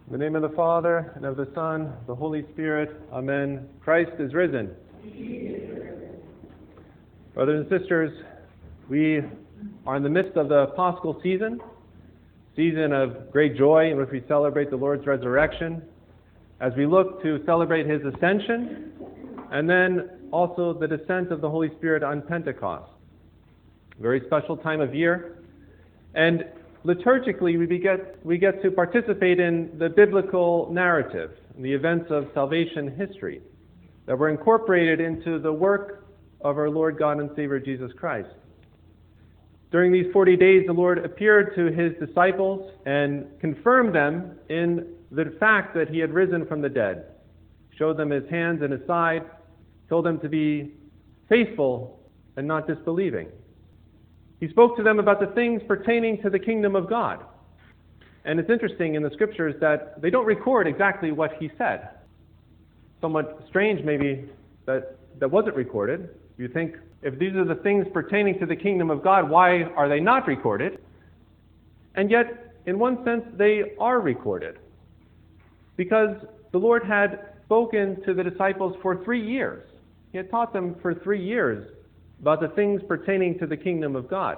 In the name of the Father, and of the Son, the Holy Spirit. Amen. Christ is risen. Brothers and sisters, we are in the midst of the Paschal season of great joy in which we celebrate the Lord's resurrection, as we look to celebrate His ascension, and then also the descent of the Holy Spirit on Pentecost. A very special time of year. And liturgically, we get to participate in the biblical narrative, the events of salvation history that were incorporated into the work of our Lord God and Savior Jesus Christ. During these 40 days, the Lord appeared to His disciples and confirmed them in the fact that He had risen from the dead, showed them His hands and His side, told them to be faithful and not disbelieving. He spoke to them about the things pertaining to the kingdom of God. And it's interesting in the scriptures that they don't record exactly what He said. Somewhat strange maybe that wasn't recorded. You think, if these are the things pertaining to the kingdom of God, why are they not recorded? And yet, in one sense, they are recorded. Because the Lord had spoken to the disciples for 3 years. He had taught them for 3 years about the things pertaining to the kingdom of God.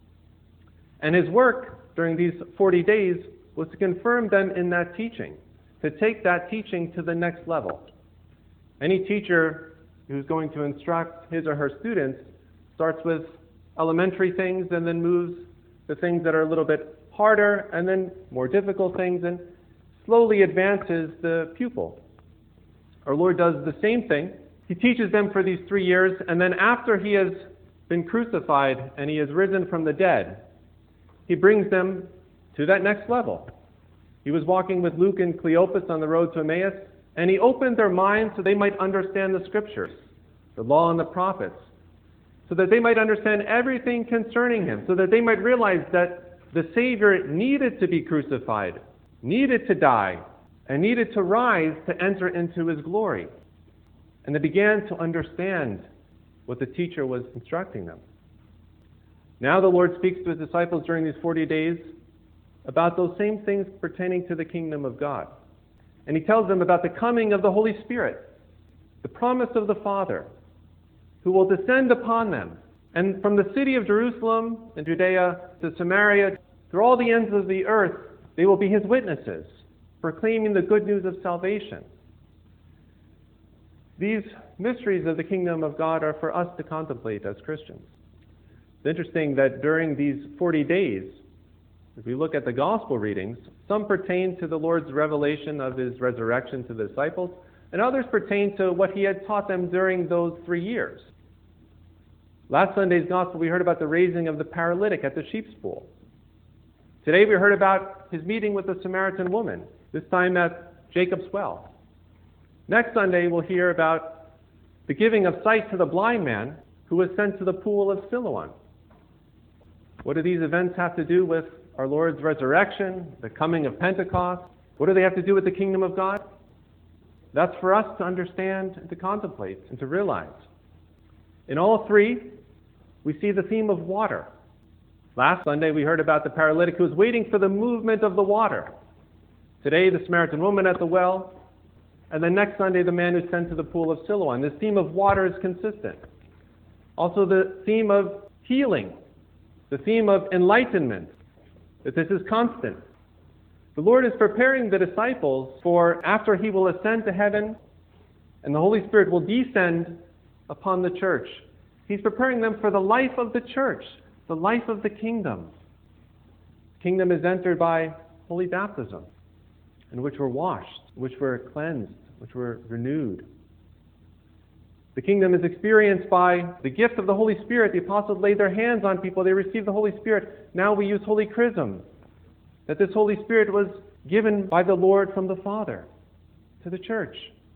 And His work during these 40 days was to confirm them in that teaching, to take that teaching to the next level. Any teacher who's going to instruct his or her students starts with elementary things and then moves to things that are a little bit harder and then more difficult things and slowly advances the pupil. Our Lord does the same thing. He teaches them for these 3 years, and then after He has been crucified and He has risen from the dead, He brings them to that next level. He was walking with Luke and Cleopas on the road to Emmaus, and He opened their minds so they might understand the Scriptures, the law and the prophets, so that they might understand everything concerning Him, so that they might realize that the Savior needed to be crucified, needed to die, and needed to rise to enter into His glory. And they began to understand what the teacher was instructing them. Now the Lord speaks to His disciples during these 40 days about those same things pertaining to the kingdom of God. And He tells them about the coming of the Holy Spirit, the promise of the Father, who will descend upon them. And from the city of Jerusalem and Judea to Samaria, through all the ends of the earth, they will be His witnesses, proclaiming the good news of salvation. These mysteries of the kingdom of God are for us to contemplate as Christians. It's interesting that during these 40 days, if we look at the gospel readings, some pertain to the Lord's revelation of His resurrection to the disciples, and others pertain to what He had taught them during those 3 years. Last Sunday's gospel, we heard about the raising of the paralytic at the sheep's pool. Today we heard about His meeting with the Samaritan woman, this time at Jacob's well. Next Sunday, we'll hear about the giving of sight to the blind man who was sent to the pool of Siloam. What do these events have to do with our Lord's resurrection, the coming of Pentecost? What do they have to do with the kingdom of God? That's for us to understand and to contemplate and to realize. In all three, we see the theme of water. Last Sunday, we heard about the paralytic who was waiting for the movement of the water. Today, the Samaritan woman at the well. And then next Sunday, the man who's sent to the pool of Siloam. This theme of water is consistent. Also the theme of healing, the theme of enlightenment, that this is constant. The Lord is preparing the disciples for after He will ascend to heaven and the Holy Spirit will descend upon the church. He's preparing them for the life of the church, the life of the kingdom. The kingdom is entered by holy baptism, in which we're washed, which we're cleansed, which we're renewed. The kingdom is experienced by the gift of the Holy Spirit. The apostles laid their hands on people. They received the Holy Spirit. Now we use Holy Chrism. That this Holy Spirit was given by the Lord from the Father to the church.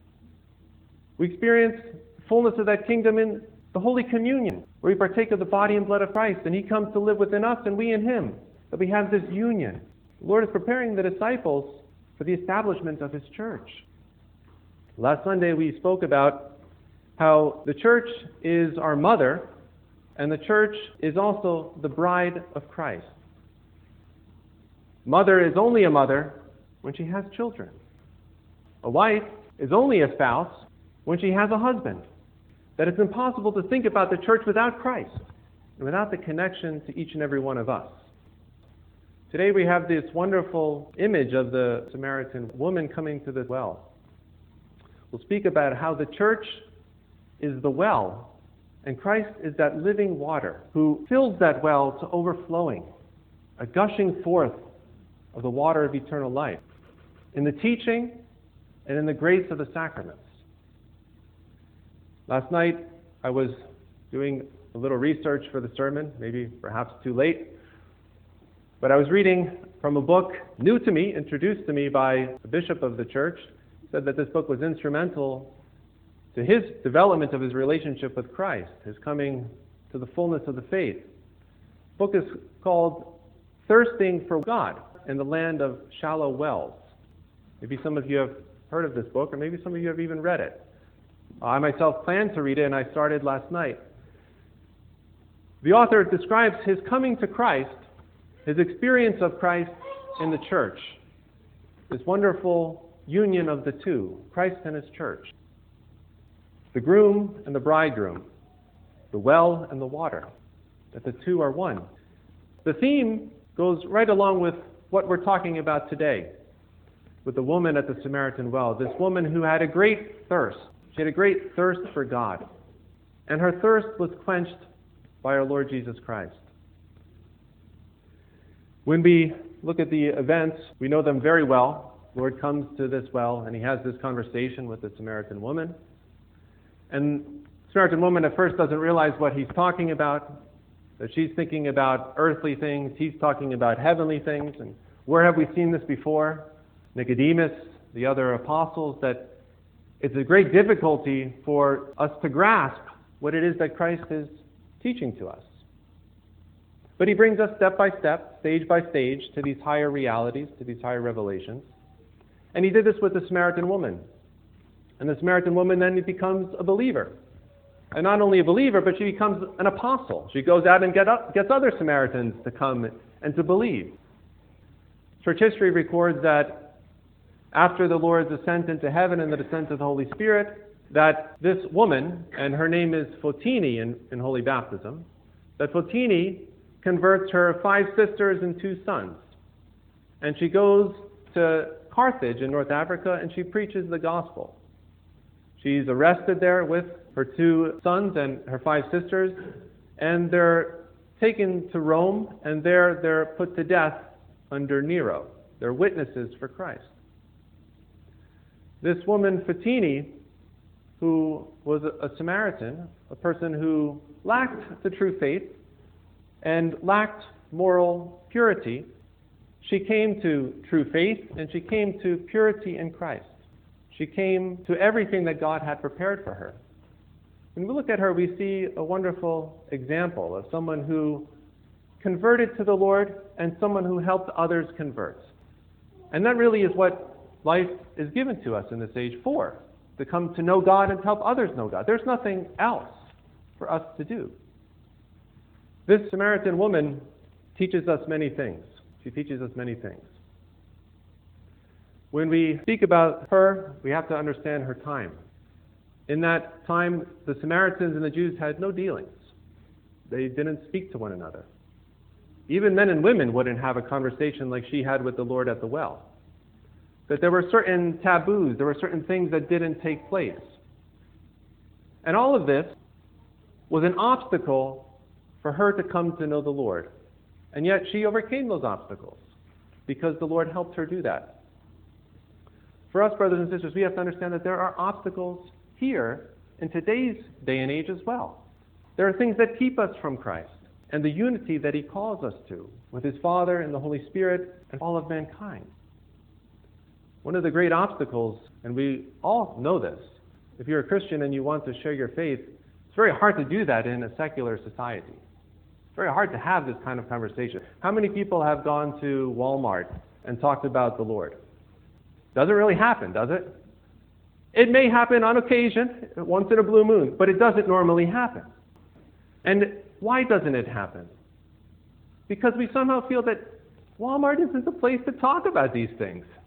We experience the fullness of that kingdom in the Holy Communion, where we partake of the body and blood of Christ, and He comes to live within us and we in Him. That we have this union. The Lord is preparing the disciples for the establishment of His church. Last Sunday we spoke about how the church is our mother, and the church is also the bride of Christ. Mother is only a mother when she has children. A wife is only a spouse when she has a husband. That it's impossible to think about the church without Christ and without the connection to each and every one of us. Today we have this wonderful image of the Samaritan woman coming to the well. We'll speak about how the church is the well, and Christ is that living water who fills that well to overflowing, a gushing forth of the water of eternal life, in the teaching and in the grace of the sacraments. Last night I was doing a little research for the sermon, maybe perhaps too late, but I was reading from a book new to me, introduced to me by the bishop of the church. He said that this book was instrumental to his development of his relationship with Christ, his coming to the fullness of the faith. The book is called Thirsting for God in the Land of Shallow Wells. Maybe some of you have heard of this book, or maybe some of you have even read it. I myself planned to read it, and I started last night. The author describes his coming to Christ, his experience of Christ in the church, this wonderful union of the two, Christ and his church. The groom and the bridegroom, the well and the water, that the two are one. The theme goes right along with what we're talking about today, with the woman at the Samaritan well, this woman who had a great thirst. She had a great thirst for God, and her thirst was quenched by our Lord Jesus Christ. When we look at the events, we know them very well. The Lord comes to this well, and he has this conversation with the Samaritan woman. And the Samaritan woman at first doesn't realize what he's talking about, that she's thinking about earthly things, he's talking about heavenly things, and where have we seen this before? Nicodemus, the other apostles, that it's a great difficulty for us to grasp what it is that Christ is teaching to us. But he brings us step by step, stage by stage, to these higher realities, to these higher revelations. And he did this with the Samaritan woman. And the Samaritan woman then becomes a believer. And not only a believer, but she becomes an apostle. She goes out and gets other Samaritans to come and to believe. Church history records that after the Lord's ascent into heaven and the descent of the Holy Spirit, that this woman, and her name is Fotini in Holy Baptism, that Fotini converts her 5 sisters and 2 sons. And she goes to Carthage in North Africa and she preaches the gospel. She's arrested there with her 2 sons and her 5 sisters, and they're taken to Rome, and there they're put to death under Nero. They're witnesses for Christ. This woman, Fotini, who was a Samaritan, a person who lacked the true faith and lacked moral purity, she came to true faith and she came to purity in Christ. She came to everything that God had prepared for her. When we look at her, we see a wonderful example of someone who converted to the Lord and someone who helped others convert. And that really is what life is given to us in this age for, to come to know God and to help others know God. There's nothing else for us to do. This Samaritan woman teaches us many things. She teaches us many things. When we speak about her, we have to understand her time. In that time, the Samaritans and the Jews had no dealings. They didn't speak to one another. Even men and women wouldn't have a conversation like she had with the Lord at the well. That there were certain taboos, there were certain things that didn't take place. And all of this was an obstacle for her to come to know the Lord. And yet she overcame those obstacles because the Lord helped her do that. For us, brothers and sisters, we have to understand that there are obstacles here in today's day and age as well. There are things that keep us from Christ and the unity that he calls us to with his Father and the Holy Spirit and all of mankind. One of the great obstacles, and we all know this, if you're a Christian and you want to share your faith, it's very hard to do that in a secular society. It's very hard to have this kind of conversation. How many people have gone to Walmart and talked about the Lord? Doesn't really happen, does it? It may happen on occasion, once in a blue moon, but it doesn't normally happen. And why doesn't it happen? Because we somehow feel that Walmart isn't the place to talk about these things.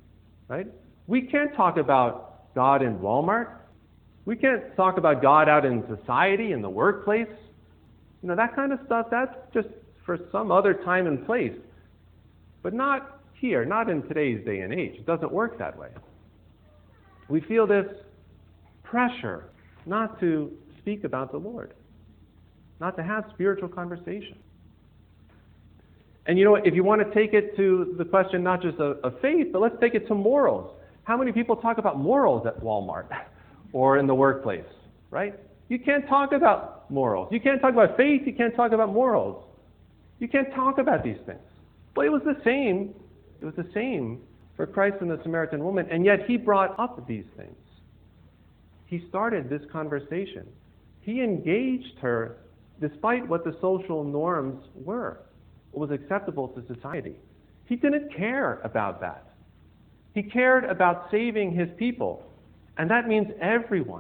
right? We can't talk about God in Walmart. We can't talk about God out in society, in the workplace. That kind of stuff, that's just for some other time and place. But not here, not in today's day and age. It doesn't work that way. We feel this pressure not to speak about the Lord, not to have spiritual conversation. And if you want to take it to the question not just of faith, but let's take it to morals. How many people talk about morals at Walmart or in the workplace, right? You can't talk about morals. You can't talk about faith. You can't talk about morals. You can't talk about these things. Well, it was the same. It was the same for Christ and the Samaritan woman, and yet he brought up these things. He started this conversation. He engaged her despite what the social norms were, what was acceptable to society. He didn't care about that. He cared about saving his people, and that means everyone.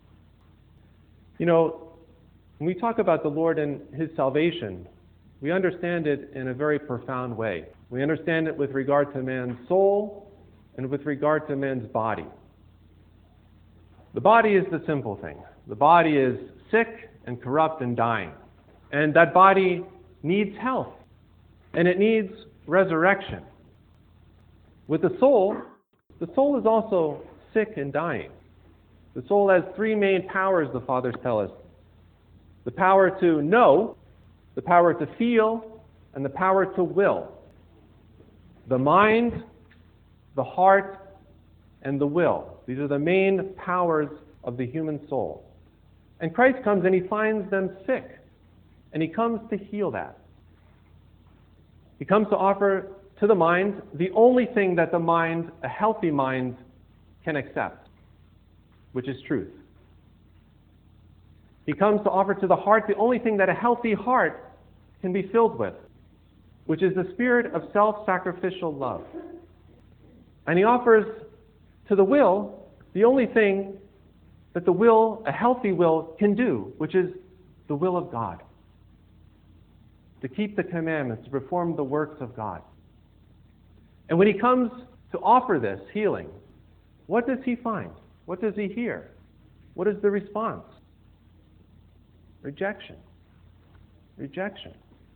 When we talk about the Lord and his salvation, we understand it in a very profound way. We understand it with regard to man's soul and with regard to man's body. The body is the simple thing. The body is sick and corrupt and dying. And that body needs health. And it needs resurrection. With the soul is also sick and dying. The soul has three main powers, the fathers tell us. The power to know, the power to feel, and the power to will. The mind, the heart, and the will. These are the main powers of the human soul. And Christ comes and he finds them sick. And he comes to heal that. He comes to offer to the mind the only thing that the mind, a healthy mind, can accept, which is truth. He comes to offer to the heart the only thing that a healthy heart can be filled with, which is the spirit of self-sacrificial love. And he offers to the will the only thing that the will, a healthy will, can do, which is the will of God. To keep the commandments, to perform the works of God. And when he comes to offer this healing, what does he find? What does he hear? What is the response? Rejection. Rejection.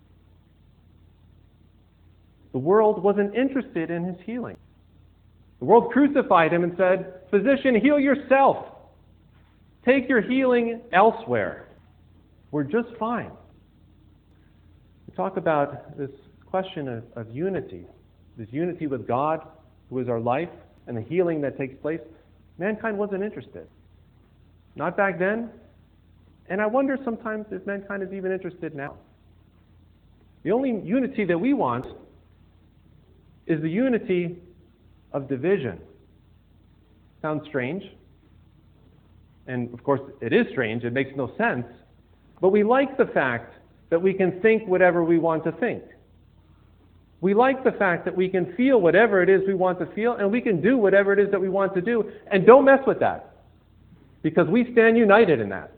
The world wasn't interested in his healing. The world crucified him and said, "Physician, heal yourself. Take your healing elsewhere. We're just fine." We talk about this question of unity, this unity with God, who is our life, and the healing that takes place. Mankind wasn't interested. Not back then, and I wonder sometimes if mankind is even interested now. The only unity that we want is the unity of division. Sounds strange. And of course, it is strange. It makes no sense. But we like the fact that we can think whatever we want to think. We like the fact that we can feel whatever it is we want to feel, and we can do whatever it is that we want to do. And don't mess with that, because we stand united in that.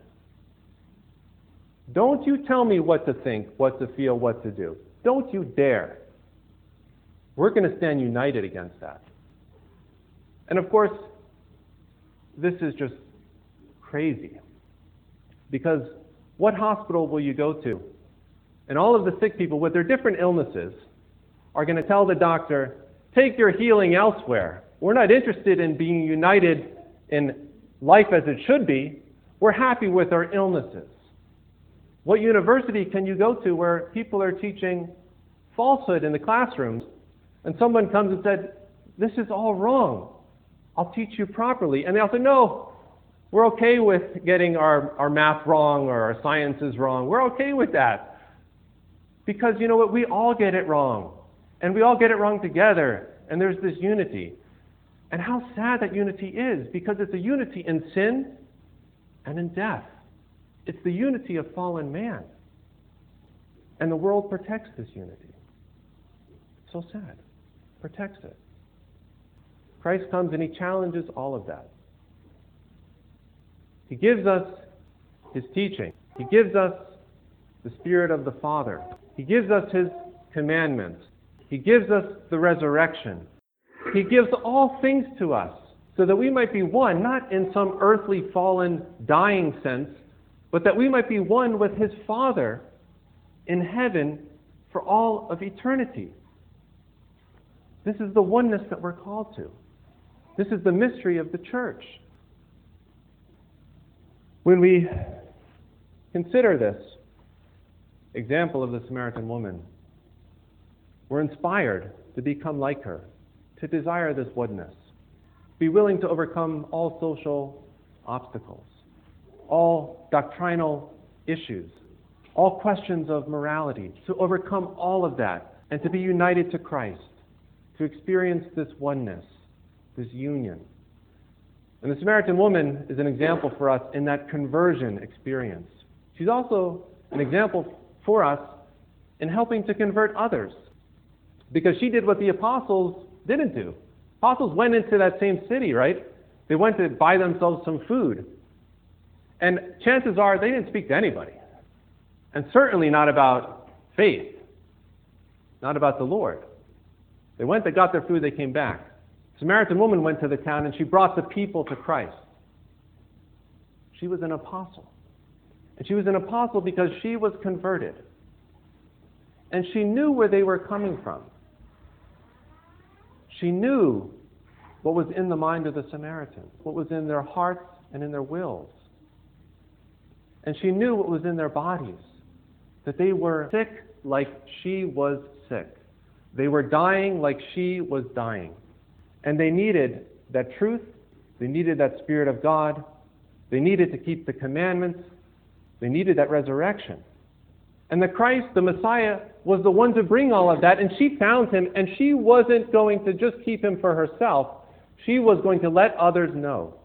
Don't you tell me what to think, what to feel, what to do. Don't you dare. We're going to stand united against that. And of course, this is just crazy. Because what hospital will you go to? And all of the sick people with their different illnesses are going to tell the doctor, "Take your healing elsewhere. We're not interested in being united in life as it should be. We're happy with our illnesses." What university can you go to where people are teaching falsehood in the classrooms, and someone comes and said, "This is all wrong. I'll teach you properly." And they'll say, "No, we're okay with getting our math wrong or our sciences wrong. We're okay with that. Because you know what? We all get it wrong. And we all get it wrong together. And there's this unity." And how sad that unity is, because it's a unity in sin and in death. It's the unity of fallen man. And the world protects this unity. So sad. Protects it. Christ comes and he challenges all of that. He gives us his teaching. He gives us the Spirit of the Father. He gives us his commandments. He gives us the resurrection. He gives all things to us so that we might be one, not in some earthly, fallen, dying sense, but that we might be one with His Father in heaven for all of eternity. This is the oneness that we're called to. This is the mystery of the church. When we consider this example of the Samaritan woman, we're inspired to become like her, to desire this oneness, be willing to overcome all social obstacles, all doctrinal issues, all questions of morality, to overcome all of that, and to be united to Christ, to experience this oneness, this union. And the Samaritan woman is an example for us in that conversion experience. She's also an example for us in helping to convert others, because she did what the apostles didn't do. Apostles went into that same city, right? They went to buy themselves some food. And chances are they didn't speak to anybody. And certainly not about faith, not about the Lord. They went, they got their food, they came back. The Samaritan woman went to the town and she brought the people to Christ. She was an apostle. And she was an apostle because she was converted. And she knew where they were coming from. She knew what was in the mind of the Samaritans, what was in their hearts and in their wills. And she knew what was in their bodies, that they were sick like she was sick. They were dying like she was dying. And they needed that truth. They needed that Spirit of God. They needed to keep the commandments. They needed that resurrection. And the Christ, the Messiah, was the one to bring all of that. And she found Him, and she wasn't going to just keep Him for herself. She was going to let others know.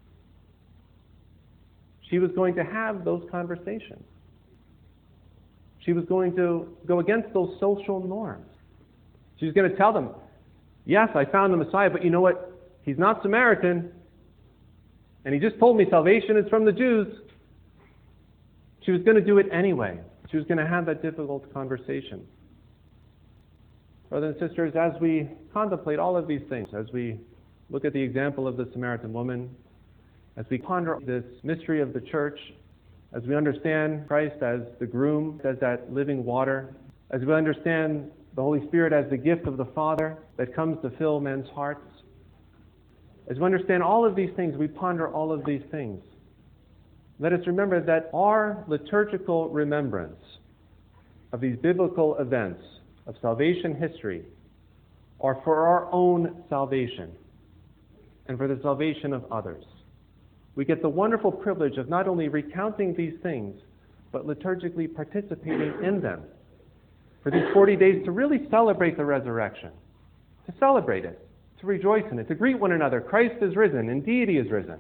She was going to have those conversations. She was going to go against those social norms. She was going to tell them, yes, I found the Messiah, but you know what? He's not Samaritan. And He just told me salvation is from the Jews. She was going to do it anyway. She was going to have that difficult conversation. Brothers and sisters, as we contemplate all of these things, as we look at the example of the Samaritan woman, as we ponder this mystery of the church, as we understand Christ as the groom, as that living water, as we understand the Holy Spirit as the gift of the Father that comes to fill men's hearts, as we understand all of these things, we ponder all of these things. Let us remember that our liturgical remembrance of these biblical events of salvation history are for our own salvation and for the salvation of others. We get the wonderful privilege of not only recounting these things, but liturgically participating in them for these 40 days to really celebrate the resurrection, to celebrate it, to rejoice in it, to greet one another. Christ is risen. Indeed, He is risen.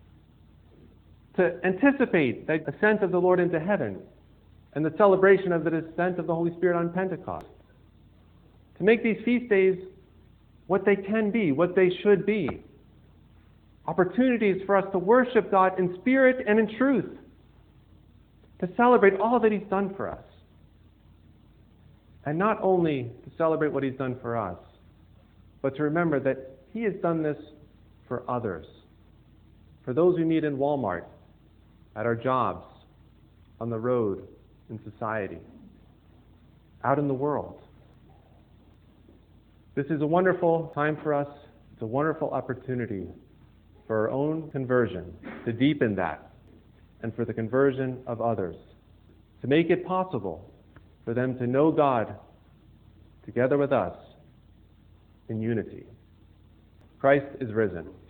To anticipate the ascent of the Lord into heaven and the celebration of the descent of the Holy Spirit on Pentecost. To make these feast days what they can be, what they should be. Opportunities for us to worship God in spirit and in truth. To celebrate all that He's done for us. And not only to celebrate what He's done for us, but to remember that He has done this for others. For those we meet in Walmart, at our jobs, on the road, in society, out in the world. This is a wonderful time for us. It's a wonderful opportunity for our own conversion, to deepen that, and for the conversion of others, to make it possible for them to know God together with us in unity. Christ is risen.